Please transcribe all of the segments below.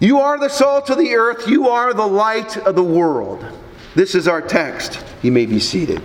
You are the salt of the earth. You are the light of the world. This is our text. You may be seated.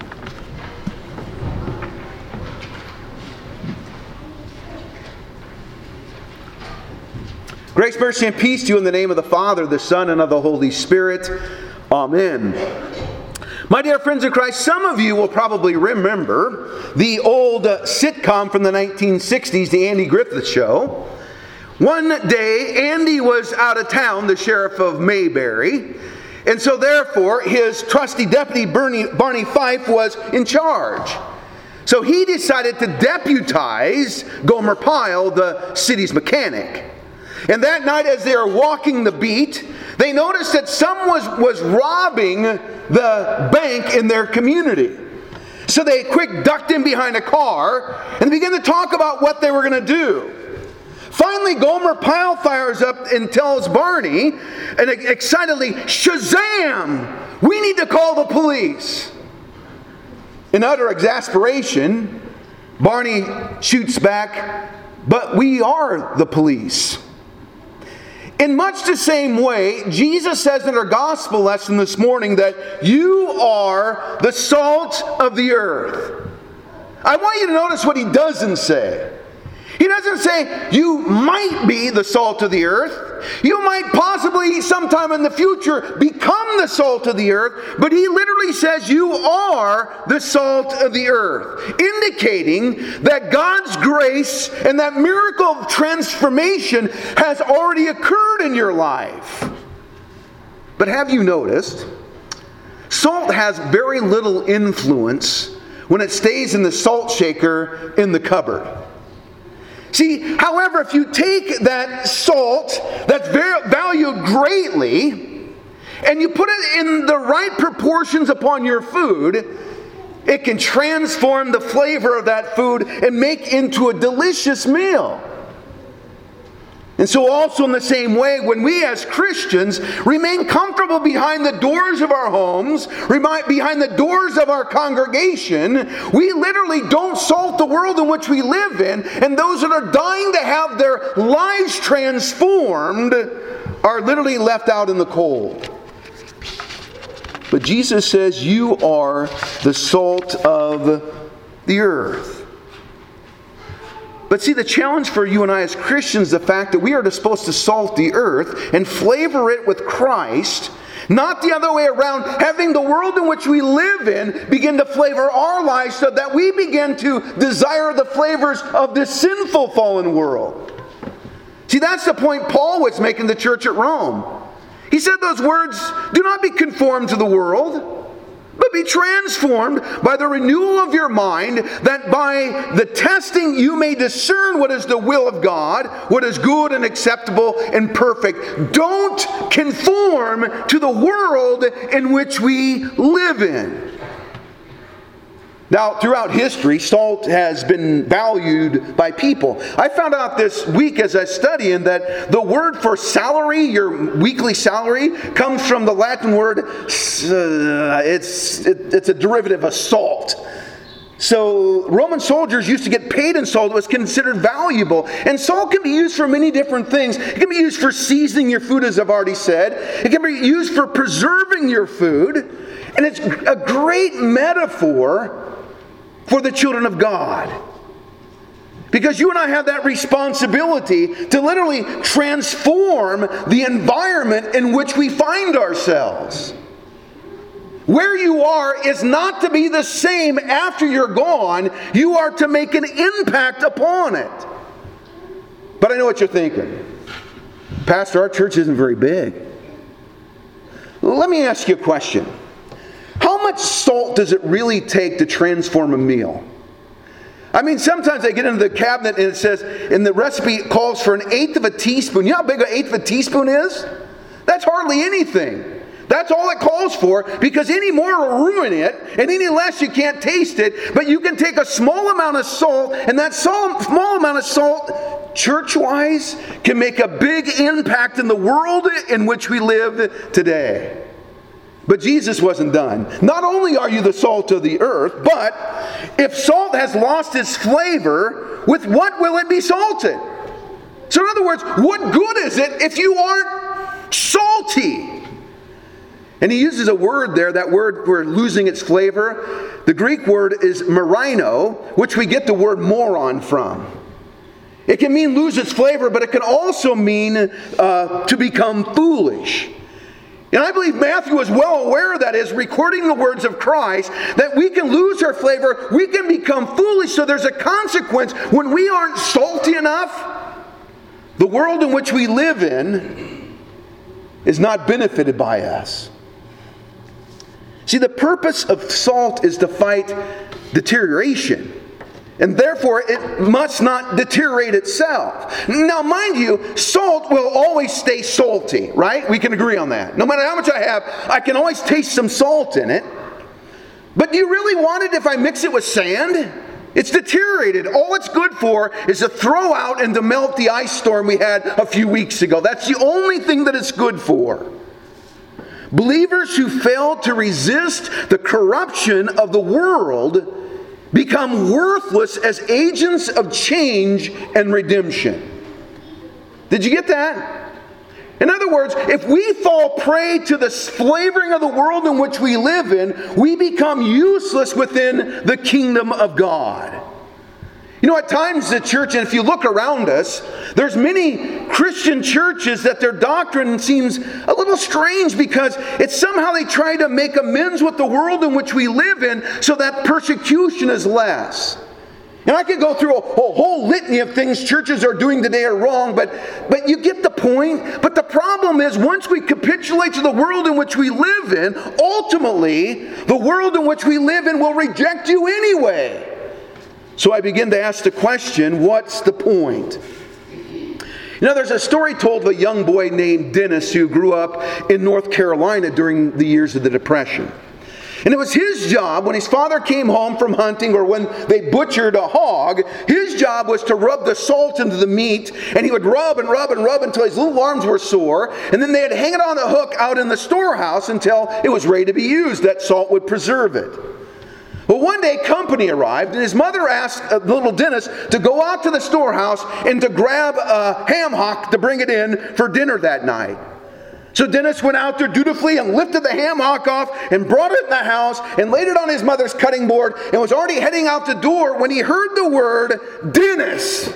Grace, mercy, and peace to you in the name of the Father, the Son, and of the Holy Spirit. Amen. My dear friends in Christ, some of you will probably remember the old sitcom from the 1960s, The Andy Griffith Show. One day, Andy was out of town, the sheriff of Mayberry, and so therefore his trusty deputy Barney Fife was in charge. So he decided to deputize Gomer Pyle, the city's mechanic. And that night, as they were walking the beat, they noticed that someone was robbing the bank in their community. So they quick ducked in behind a car and began to talk about what they were going to do. Finally, Gomer Pyle fires up and tells Barney, and excitedly, "Shazam! We need to call the police." In utter exasperation, Barney shoots back, "But we are the police." In much the same way, Jesus says in our gospel lesson this morning that you are the salt of the earth. I want you to notice what he doesn't say. He doesn't say you might be the salt of the earth. You might possibly sometime in the future become the salt of the earth. But he literally says you are the salt of the earth. Indicating that God's grace and that miracle of transformation has already occurred in your life. But have you noticed? Salt has very little influence when it stays in the salt shaker in the cupboard. See, however, if you take that salt that's valued greatly and you put it in the right proportions upon your food, it can transform the flavor of that food and make into a delicious meal. And so also in the same way, when we as Christians remain comfortable behind the doors of our homes, behind the doors of our congregation, we literally don't salt the world in which we live in, and those that are dying to have their lives transformed are literally left out in the cold. But Jesus says you are the salt of the earth. But see, the challenge for you and I as Christians is the fact that we are supposed to salt the earth and flavor it with Christ, not the other way around, having the world in which we live in begin to flavor our lives so that we begin to desire the flavors of this sinful fallen world. See, that's the point Paul was making the church at Rome. He said those words, "Do not be conformed to the world, but be transformed by the renewal of your mind, that by the testing you may discern what is the will of God, what is good and acceptable and perfect." Don't conform to the world in which we live in. Now, throughout history, salt has been valued by people. I found out this week as I was studying that the word for salary, your weekly salary, comes from the Latin word, it's a derivative of salt. So Roman soldiers used to get paid in salt. It was considered valuable. And salt can be used for many different things. It can be used for seasoning your food, as I've already said. It can be used for preserving your food. And it's a great metaphor for the children of God. Because you and I have that responsibility to literally transform the environment in which we find ourselves. Where you are is not to be the same after you're gone. You are to make an impact upon it. But I know what you're thinking. Pastor, our church isn't very big. Let me ask you a question. How much salt does it really take to transform a meal? I mean, sometimes I get into the cabinet and it says, and the recipe calls for 1/8 of a teaspoon. You know how big 1/8 of a teaspoon is? That's hardly anything. That's all it calls for, because any more will ruin it, and any less you can't taste it. But you can take a small amount of salt, and that small amount of salt, church-wise, can make a big impact in the world in which we live today. But Jesus wasn't done. Not only are you the salt of the earth, but if salt has lost its flavor, with what will it be salted? So in other words, what good is it if you aren't salty. And he uses a word there, that word for losing its flavor. The Greek word is marino, which we get the word moron from. It can mean lose its flavor, but it can also mean to become foolish. And I believe Matthew is well aware of that, is recording the words of Christ, that we can lose our flavor, we can become foolish, so there's a consequence when we aren't salty enough. The world in which we live in is not benefited by us. See, the purpose of salt is to fight deterioration. And therefore, it must not deteriorate itself. Now, mind you, salt will always stay salty, right? We can agree on that. No matter how much I have, I can always taste some salt in it. But do you really want it if I mix it with sand? It's deteriorated. All it's good for is to throw out and to melt the ice storm we had a few weeks ago. That's the only thing that it's good for. Believers who fail to resist the corruption of the world become worthless as agents of change and redemption. Did you get that? In other words, if we fall prey to the flavoring of the world in which we live in, we become useless within the kingdom of God. You know, at times the church, and if you look around us, there's many Christian churches that their doctrine seems a little strange because it's somehow they try to make amends with the world in which we live in so that persecution is less. And I could go through a whole litany of things churches are doing today are wrong, but you get the point. But the problem is, once we capitulate to the world in which we live in, ultimately, the world in which we live in will reject you anyway. So I begin to ask the question, what's the point? You know, there's a story told of a young boy named Dennis who grew up in North Carolina during the years of the Depression. And it was his job, when his father came home from hunting or when they butchered a hog, his job was to rub the salt into the meat, and he would rub and rub and rub until his little arms were sore, and then they'd hang it on a hook out in the storehouse until it was ready to be used. That salt would preserve it. Well, one day company arrived, and his mother asked little Dennis to go out to the storehouse and to grab a ham hock to bring it in for dinner that night. So Dennis went out there dutifully and lifted the ham hock off and brought it in the house and laid it on his mother's cutting board and was already heading out the door when he heard the word Dennis.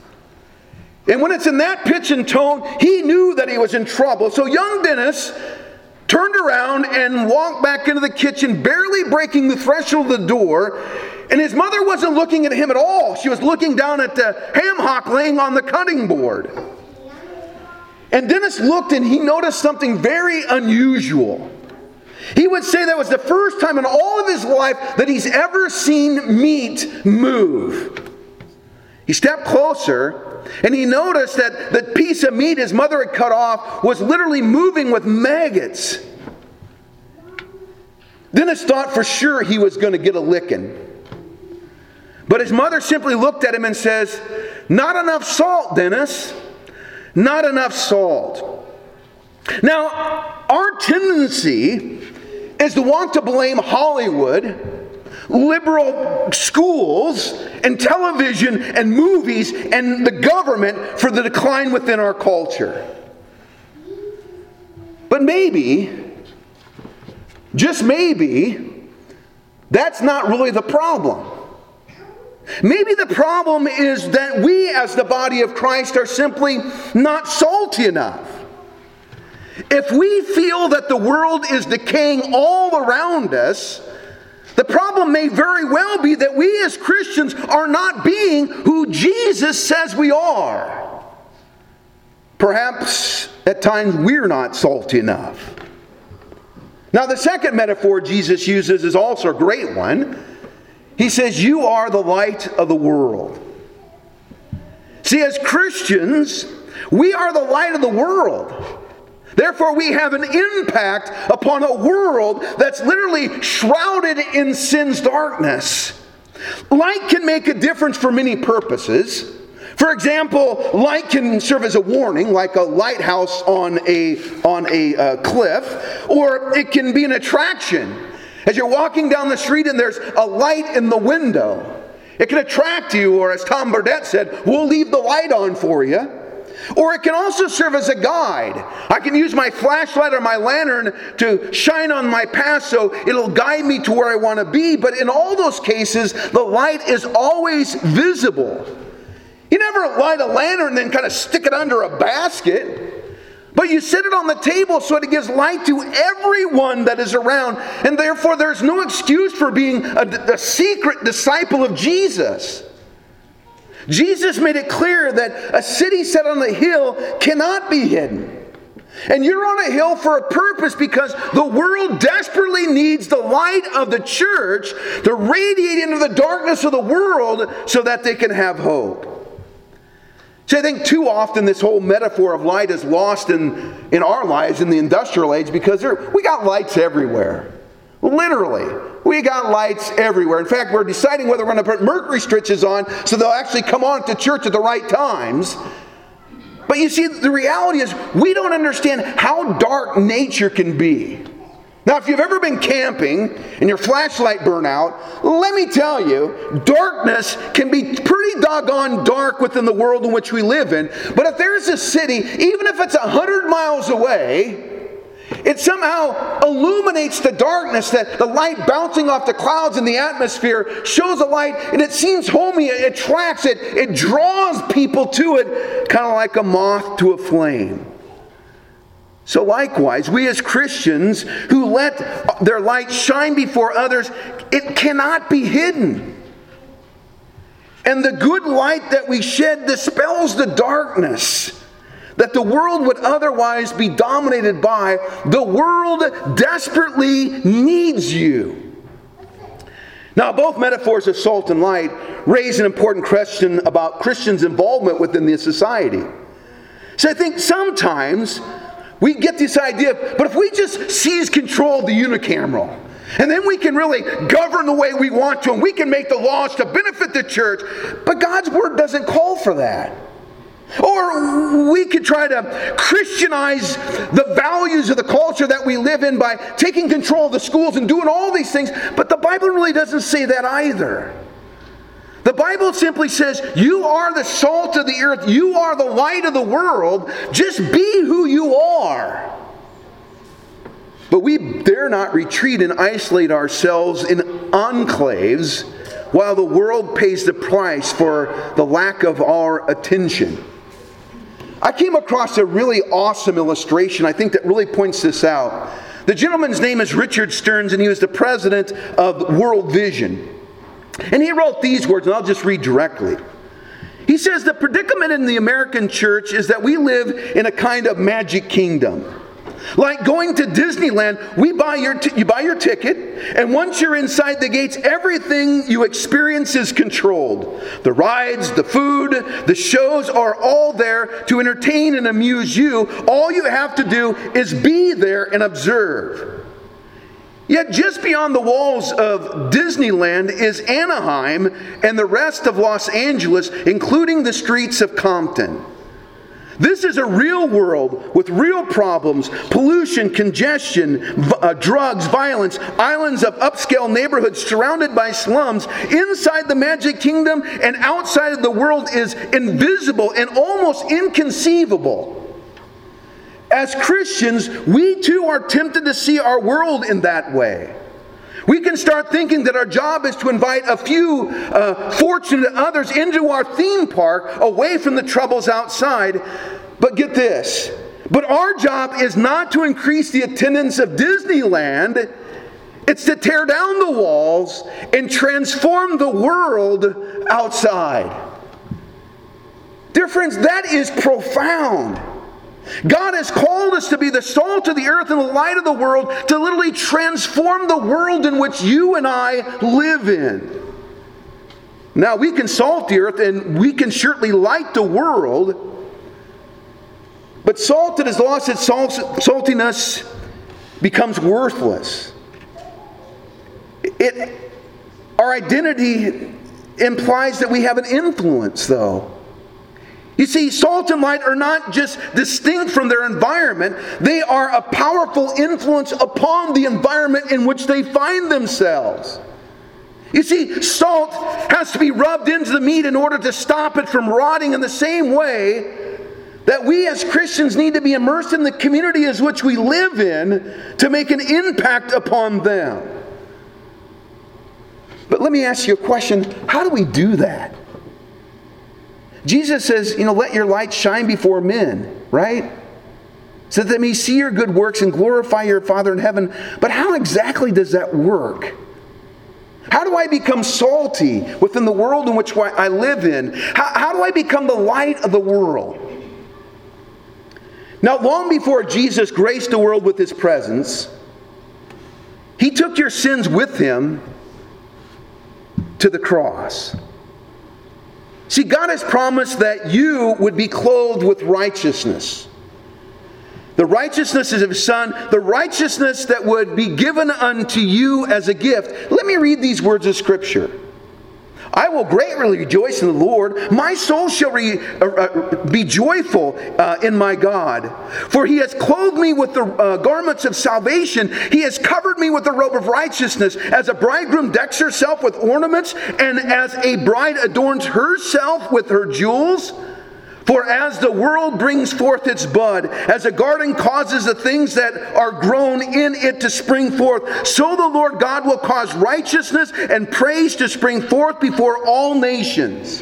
And when it's in that pitch and tone, he knew that he was in trouble. So young Dennis turned around and walked back into the kitchen, barely breaking the threshold of the door. And his mother wasn't looking at him at all. She was looking down at the ham hock laying on the cutting board. And Dennis looked and he noticed something very unusual. He would say that was the first time in all of his life that he's ever seen meat move. He stepped closer and he noticed that the piece of meat his mother had cut off was literally moving with maggots. Dennis thought for sure he was going to get a licking. But his mother simply looked at him and says, "Not enough salt, Dennis. Not enough salt." Now, our tendency is to want to blame Hollywood, liberal schools, and television and movies and the government for the decline within our culture. But maybe, just maybe, that's not really the problem. Maybe the problem is that we as the body of Christ are simply not salty enough. If we feel that the world is decaying all around us, the problem may very well be that we as Christians are not being who Jesus says we are. Perhaps at times we're not salty enough. Now the second metaphor Jesus uses is also a great one. He says, "You are the light of the world." See, as Christians, we are the light of the world. Therefore, we have an impact upon a world that's literally shrouded in sin's darkness. Light can make a difference for many purposes. For example, light can serve as a warning, like a lighthouse on a cliff, or it can be an attraction. As you're walking down the street and there's a light in the window, it can attract you, or as Tom Burdett said, "We'll leave the light on for you." Or it can also serve as a guide. I can use my flashlight or my lantern to shine on my path so it'll guide me to where I want to be. But in all those cases, the light is always visible. You never light a lantern and then kind of stick it under a basket. But you set it on the table so it gives light to everyone that is around. And therefore, there's no excuse for being a secret disciple of Jesus. Jesus made it clear that a city set on a hill cannot be hidden. And you're on a hill for a purpose because the world desperately needs the light of the church to radiate into the darkness of the world so that they can have hope. So I think too often this whole metaphor of light is lost in our lives in the industrial age because we got lights everywhere. Literally. We got lights everywhere. In fact, we're deciding whether we're going to put mercury switches on so they'll actually come on to church at the right times. But you see, the reality is we don't understand how dark nature can be. Now, if you've ever been camping and your flashlight burned out, let me tell you, darkness can be pretty doggone dark within the world in which we live in. But if there's a city, even if it's 100 miles away, it somehow illuminates the darkness, that the light bouncing off the clouds in the atmosphere shows a light, and it seems homey, it attracts it, it draws people to it, kind of like a moth to a flame. So likewise, we as Christians who let their light shine before others, it cannot be hidden. And the good light that we shed dispels the darkness that the world would otherwise be dominated by. The world desperately needs you. Now, both metaphors of salt and light raise an important question about Christians' involvement within the society. So I think sometimes we get this idea, but if we just seize control of the unicameral, and then we can really govern the way we want to, and we can make the laws to benefit the church, but God's Word doesn't call for that. Or we could try to Christianize the values of the culture that we live in by taking control of the schools and doing all these things. But the Bible really doesn't say that either. The Bible simply says, you are the salt of the earth. You are the light of the world. Just be who you are. But we dare not retreat and isolate ourselves in enclaves while the world pays the price for the lack of our attention. I came across a really awesome illustration, I think, that really points this out. The gentleman's name is Richard Stearns, and he was the president of World Vision. And he wrote these words, and I'll just read directly. He says, the predicament in the American church is that we live in a kind of magic kingdom. Like going to Disneyland, you buy your ticket, and once you're inside the gates, everything you experience is controlled. The rides, the food, the shows are all there to entertain and amuse you. All you have to do is be there and observe. Yet just beyond the walls of Disneyland is Anaheim and the rest of Los Angeles, including the streets of Compton. This is a real world with real problems: pollution, congestion, drugs, violence, islands of upscale neighborhoods surrounded by slums. Inside the magic kingdom and outside of the world is invisible and almost inconceivable. As Christians, we too are tempted to see our world in that way. We can start thinking that our job is to invite a few fortunate others into our theme park away from the troubles outside. But get this, but our job is not to increase the attendance of Disneyland. It's to tear down the walls and transform the world outside. Dear friends, that is profound. God has called us to be the salt of the earth and the light of the world, to literally transform the world in which you and I live in. Now, we can salt the earth and we can certainly light the world, but salt that has lost its saltiness becomes worthless. Our identity implies that we have an influence, though. You see, salt and light are not just distinct from their environment. They are a powerful influence upon the environment in which they find themselves. You see, salt has to be rubbed into the meat in order to stop it from rotting. In the same way, that we as Christians need to be immersed in the community as which we live in to make an impact upon them. But let me ask you a question. How do we do that? Jesus says, let your light shine before men, right? So that they may see your good works and glorify your Father in heaven. But how exactly does that work? How do I become salty within the world in which I live in? How do I become the light of the world? Now, long before Jesus graced the world with His presence, He took your sins with Him to the cross. See, God has promised that you would be clothed with righteousness. The righteousness of His Son, the righteousness that would be given unto you as a gift. Let me read these words of Scripture. I will greatly rejoice in the Lord. My soul shall be joyful in my God. For He has clothed me with the garments of salvation. He has covered me with the robe of righteousness. As a bridegroom decks herself with ornaments, and as a bride adorns herself with her jewels. For as the world brings forth its bud, as a garden causes the things that are grown in it to spring forth, so the Lord God will cause righteousness and praise to spring forth before all nations.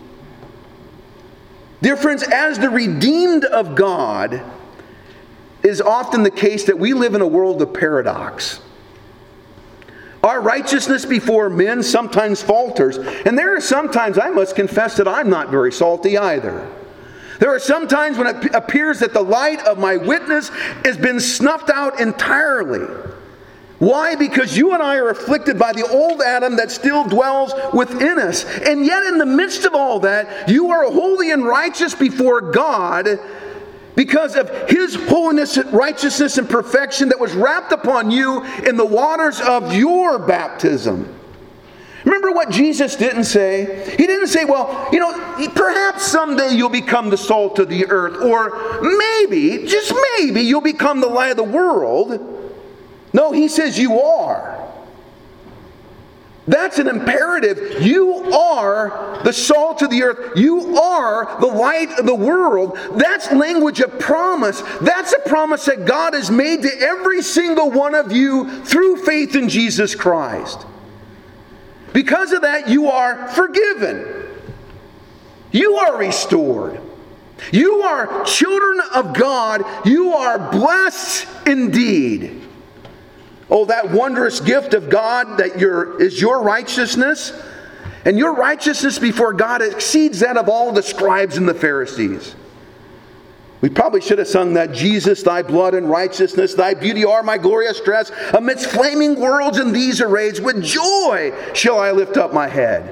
Dear friends, as the redeemed of God, it is often the case that we live in a world of paradox. Our righteousness before men sometimes falters, and there are sometimes, I must confess, that I'm not very salty either. There are some times when it appears that the light of my witness has been snuffed out entirely. Why? Because you and I are afflicted by the old Adam that still dwells within us. And yet in the midst of all that, you are holy and righteous before God because of His holiness, righteousness, and perfection that was wrapped upon you in the waters of your baptism. Remember what Jesus didn't say? He didn't say, well, perhaps someday you'll become the salt of the earth, or maybe, just maybe, you'll become the light of the world. No, He says you are. That's an imperative. You are the salt of the earth. You are the light of the world. That's language of promise. That's a promise that God has made to every single one of you through faith in Jesus Christ. Because of that, you are forgiven. You are restored. You are children of God. You are blessed indeed. Oh, that wondrous gift of God that is your righteousness. And your righteousness before God exceeds that of all the scribes and the Pharisees. We probably should have sung that, Jesus, thy blood and righteousness, thy beauty are my glorious dress. Amidst flaming worlds in these arrays, with joy shall I lift up my head.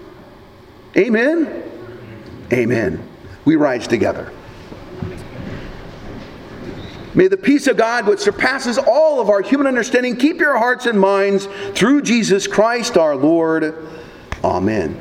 Amen? Amen. We rise together. May the peace of God, which surpasses all of our human understanding, keep your hearts and minds through Jesus Christ our Lord. Amen.